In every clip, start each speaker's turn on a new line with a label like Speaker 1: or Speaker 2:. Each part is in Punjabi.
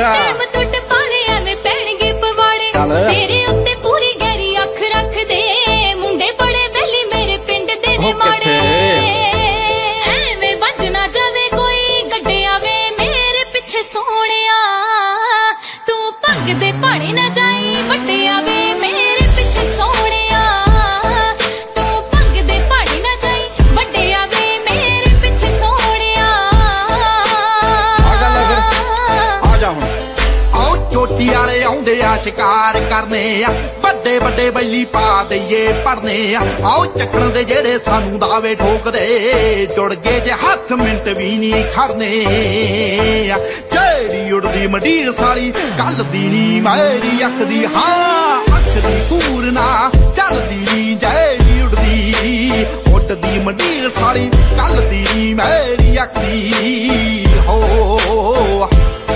Speaker 1: ਅੱਛਾ
Speaker 2: ਟੁੱਟ ਪਾਲੇ ਐਵੇਂ ਪੈਣਗੇ ਪਵਾੜੇ ਤੇਰੇ ਉੱਤੇ ਪੂਰੀ ਗਹਿਰੀ ਅੱਖ ਰੱਖਦੇ ਮੁੰਡੇ ਬੜੇ ਬੈਲੀ ਮੇਰੇ ਪਿੰਡ ਦੇ ਨੇ ਮਾੜੇ ਐਵੇਂ ਵੱਜ ਨਾ ਜਾਵੇ ਕੋਈ ਗੱਡਿਆ ਵੇ ਮੇਰੇ ਪਿੱਛੇ ਸੋਹਣਿਆ ਤੂੰ ਭੰਗ ਦੇ ਪਾਣੀ ਨਾ ਜਾਈ ਵੱਡਿਆ ਵੇ ਮੇਰੇ ਪਿੱਛੇ ਸੋਹਣਿਆ ਤੂੰ ਭੰਗ ਦੇ ਪਾਣੀ ਨਾ ਜਾਈ ਵੱਡਿਆ ਵੇ ਮੇਰੇ ਪਿੱਛੇ ਸੋਹਣਿਆ
Speaker 1: ਆ ਜਾ ਹੁਣ ਆਓ ਚੋਟੀ ਵਾਲੇ ਆਉਂਦੇ ਆ ਸ਼ਿਕਾਰ ਕਰਨੇ ਆ ਵੱਡੇ ਵੱਡੇ ਬੈਲੀ ਪਾ ਦਈਏ ਪੜਨੇ ਆ ਆਓ ਚੱਕਣ ਦੇ ਜਿਹੜੇ ਸਾਨੂੰ ਦਾਵੇ ਠੋਕਦੇ ਜੁੜ ਗਏ ਜੇ ਹੱਥ ਮਿੰਟ ਵੀ ਨਹੀਂ ਖੜਨੇ ਆ ਜਿਹੜੀ ਉੜਦੀ ਮੰਡੀਰ ਸਾਲੀ ਕੱਲ ਦੀ ਨੀ ਮੇਰੀ ਅੱਖ ਦੀ ਹਾਂ ਅੱਖ ਦੀ ਪੂਰਨਾ ਚੱਲਦੀ ਨੀ ਜਿਹੜੀ ਉੜਦੀ ਉੱਡਦੀ ਮੰਡੀਰ ਸਾਲੀ ਕੱਲ ਦੀ ਨੀ ਮੇਰੀ ਅੱਖ ਦੀ ਹੋ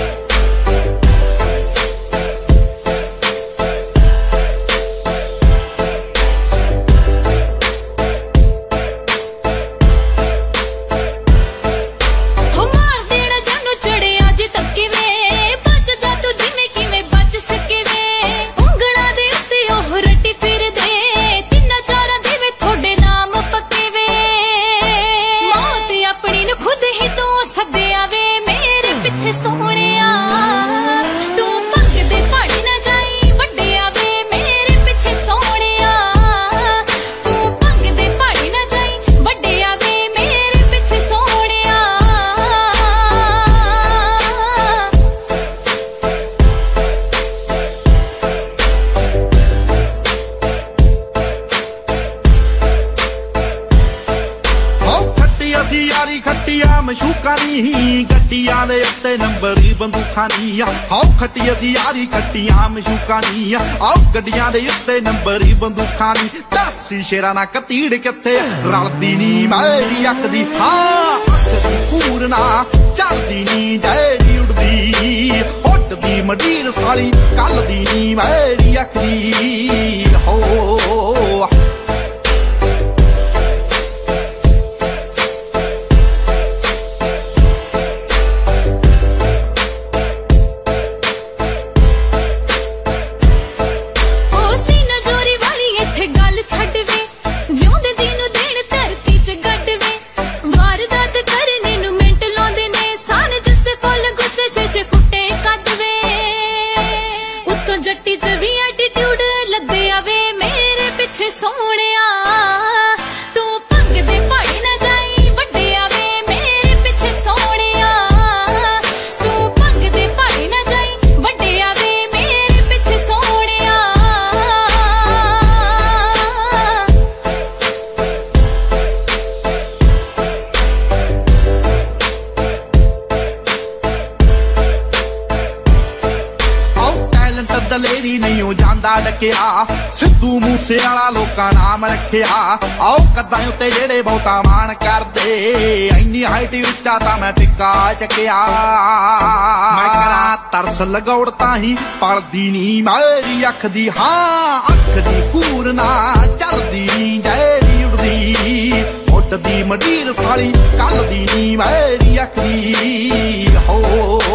Speaker 2: ਸੋਹਣਿਆ ਤੂੰ ਭੰਗ ਦੇ ਪਾਣੀ ਨਾ ਜਾਈ ਵੱਡਿਆ ਵੇ ਮੇਰੇ ਪਿੱਛੇ ਸੋਹਣਿਆ ਤੂੰ ਭੰਗ ਦੇ ਪਾਣੀ ਨਾ ਜਾਈ ਵੱਡਿਆ ਵੇ ਮੇਰੇ ਪਿੱਛੇ ਸੋਹਣਿਆ
Speaker 1: ਆਓ ਖੱਟੀ ਅਸੀਂ ਯਾਰੀ ਖੱਟੀਆਂ ਮਸ਼ੂਕਾਂ ਨੀ ਗੱਡੀਆਂ ਦੇ ਉੱਤੇ ਨੰਬਰ ਹੀ ਬੰਦੂਕਾਂ ਨੀ ਆਓ ਖੱਟੀ ਅਸੀਂ ਯਾਰੀ ਖੱਟੀਆਂ ਮਸ਼ੂਕਾਂ ਨੀ ਆਓ ਗੱਡੀਆਂ ਦੇ ਉੱਤੇ ਨੰਬਰ ਹੀ ਬੰਦੂਕਾਂ ਨੀ ਦੱਸੀ ਸ਼ੇਰਾਂ ਨਾ ਕਤੀੜ ਕਿੱਥੇ ਰਲਦੀ ਨੀ ਮੇਰੀ ਅੱਖ ਦੀ ਹਾਂ ਅੱਖ ਦੀ ਪੂਰਨਾ ਚੱਲਦੀ ਨੀ ਜਿਹੜੀ ਉੜਦੀ ਉੱਡਦੀ ਮੰਡੀਰ ਸਾਲੀ ਕੱਲ ਦੀ ਨੀ ਮੇਰੀ ਅੱਖ ਦੀ ਹੋ
Speaker 2: ਛੱਡ ਵੇ ਜਿਉਂਦੇ ਦੀ ਨੂੰ ਦੇਣ ਧਰਤੀ 'ਚ ਗੱਡ ਵੇ ਵਾਰਦਾਤ ਕਰਨੇ ਨੂੰ ਮਿੰਟ ਲਾਉਂਦੇ ਨੇ ਸਾਨ ਜਿਸੇ ਫੁੱਲ ਗੁੱਸੇ 'ਚ ਫੁੱਟੇ ਕੱਦ ਵੇ ਉੱਤੋਂ ਜੱਟੀ 'ਚ ਵੀ ਐਟੀਟਿਊਡ ਲੱਦਿਆ ਵੇ ਮੇਰੇ ਪਿੱਛੇ ਸੋਹਣਿਆ ਤੂੰ ਭੰਗ ਦੇ ਪਾਣੀ ਨਾ ਜਾਈ ਵੱਡਿਆ ਵੇ ਮੇਰੇ ਪਿੱਛੇ ਸੋਹਣਿਆ ਤੂੰ ਭੰਗ ਦੇ ਪਾਣੀ ਨਾ ਜਾਈ ਵੱਡਿਆ ਵੇ ਮੇਰੇ ਪਿੱਛੇ ਸੋਹਣਿਆ
Speaker 1: ਦਲੇਰੀ ਨਹੀਂ ਉਹ ਜਾਂਦਾ ਡਕਿਆ ਸਿੱਧੂ ਮੂਸੇ ਵਾਲਾ ਲੋਕਾਂ ਨਾਮ ਰੱਖਿਆ ਆਓ ਕੱਦਾਂ ਉੱਤੇ ਜਿਹੜੇ ਬਹੁਤਾ ਮਾਣ ਕਰਦੇ ਇੰਨੀ ਹਾਈਟ ਉੱਚਾ ਤਾਂ ਮੈਂ ਟਿੱਕਾ ਚੱਕਿਆ ਮੈਂ ਕਰਾਂ ਤਰਸ ਲਗਾਉੜ ਤਾਂ ਹੀ ਪਲਦੀ ਨੀ ਮੇਰੀ ਅੱਖ ਦੀ ਹਾਂ ਅੱਖ ਦੀ ਪੂਰਨਾ ਚੱਲਦੀ ਨੀ ਜਿਹੜੀ ਉੜਦੀ ਉੱਡਦੀ ਮੰਡੀਰ ਸਾਲੀ ਕੱਲ ਦੀ ਨੀ ਮੇਰੀ ਅੱਖ ਦੀ ਹੋ